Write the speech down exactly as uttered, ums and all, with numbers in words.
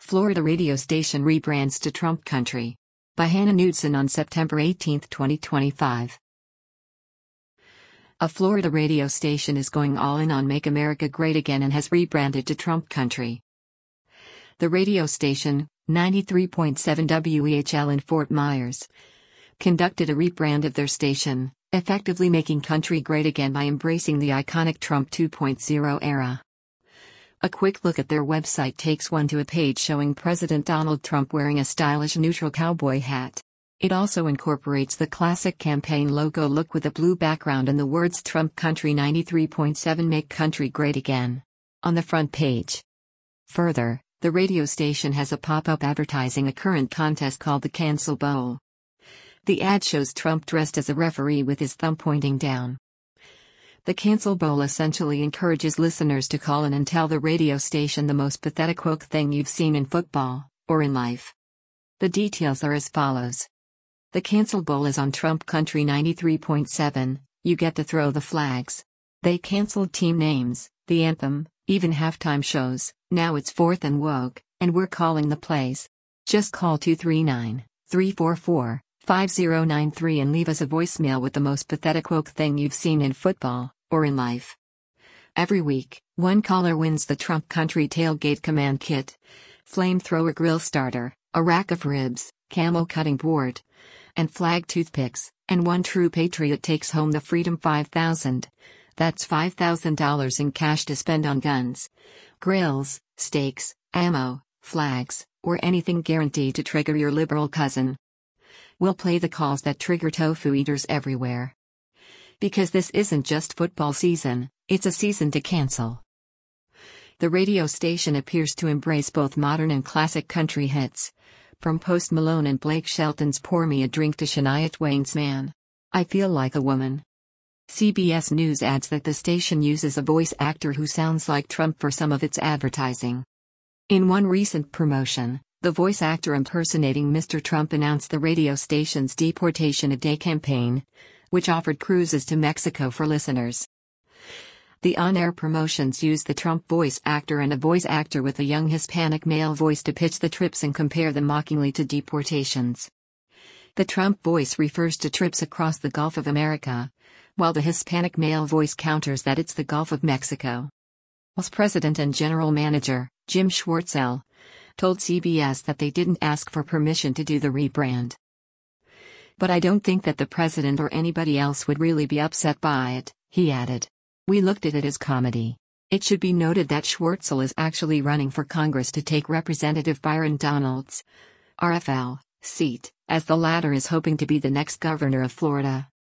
Florida radio station rebrands to Trump Country. By Hannah Knudsen on September eighteenth, twenty twenty-five. A Florida radio station is going all in on Make America Great Again and has rebranded to Trump Country. The radio station, ninety-three point seven W E H L in Fort Myers, conducted a rebrand of their station, effectively making country great again by embracing the iconic Trump two point oh era. A quick look at their website takes one to a page showing President Donald Trump wearing a stylish neutral cowboy hat. It also incorporates the classic campaign logo look with a blue background and the words Trump Country ninety-three point seven Make Country Great Again on the front page. Further, the radio station has a pop-up advertising a current contest called the Cancel Bowl. The ad shows Trump dressed as a referee with his thumb pointing down. The Cancel Bowl essentially encourages listeners to call in and tell the radio station the most pathetic woke thing you've seen in football, or in life. The details are as follows. The Cancel Bowl is on Trump Country ninety-three point seven, you get to throw the flags. They canceled team names, the anthem, even halftime shows, now it's fourth and woke, and we're calling the plays. Just call two three nine, three four four, five zero nine three and leave us a voicemail with the most pathetic woke thing you've seen in football, or in life. Every week, one caller wins the Trump Country Tailgate Command Kit, flamethrower grill starter, a rack of ribs, camel cutting board, and flag toothpicks, and one true patriot takes home the Freedom five thousand. That's five thousand dollars in cash to spend on guns, grills, steaks, ammo, flags, or anything guaranteed to trigger your liberal cousin. We'll play the calls that trigger tofu eaters everywhere. Because this isn't just football season, it's a season to cancel. The radio station appears to embrace both modern and classic country hits, from Post Malone and Blake Shelton's Pour Me a Drink to Shania Twain's Man, I Feel Like a Woman. C B S News adds that the station uses a voice actor who sounds like Trump for some of its advertising. In one recent promotion, the voice actor impersonating Mister Trump announced the radio station's Deportation a Day campaign, which offered cruises to Mexico for listeners. The on-air promotions used the Trump voice actor and a voice actor with a young Hispanic male voice to pitch the trips and compare them mockingly to deportations. The Trump voice refers to trips across the Gulf of America, while the Hispanic male voice counters that it's the Gulf of Mexico. Whilst President and General Manager, Jim Schwartzel, told C B S that they didn't ask for permission to do the rebrand. But I don't think that the president or anybody else would really be upset by it, he added. We looked at it as comedy. It should be noted that Schwartzel is actually running for Congress to take Representative Byron Donalds' R F L seat, as the latter is hoping to be the next governor of Florida.